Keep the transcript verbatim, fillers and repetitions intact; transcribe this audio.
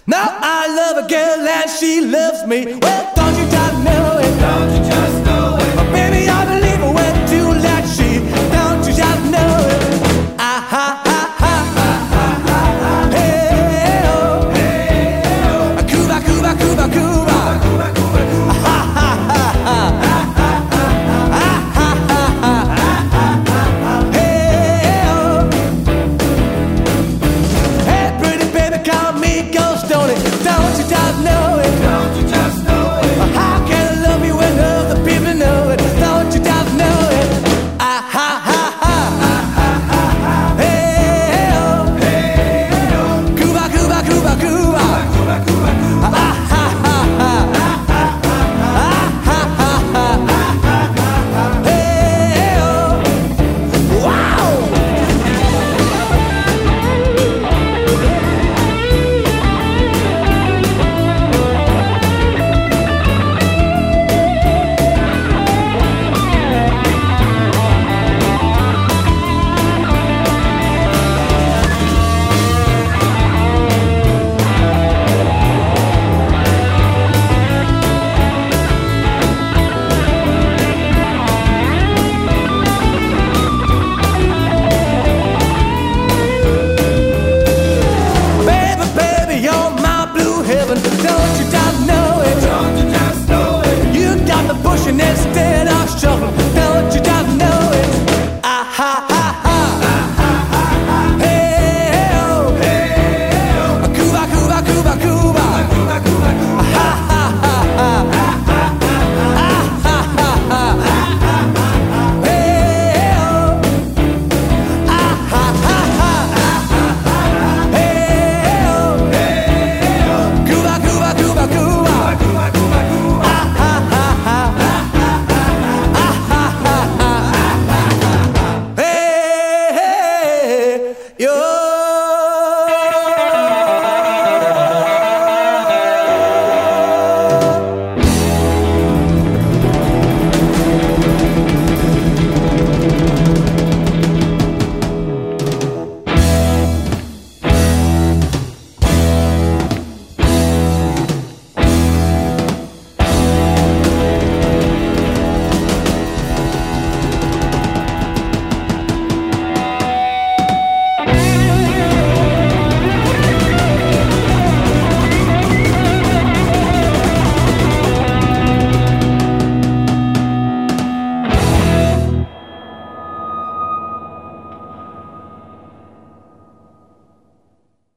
Now I love a girl and she loves me. Well, don't you just know it? Don't you just know it? Oh, baby, I believe it when you like she. Don't you just know it? Ah ha ha ha ha ha ha. Hey oh, hey oh. Cuba, Cuba, Cuba, Cuba, Cuba, Cuba, Cuba. Ha ha ha ha ha ha ha ha. Hey oh. Hey, pretty baby, call me Ghost, don't it?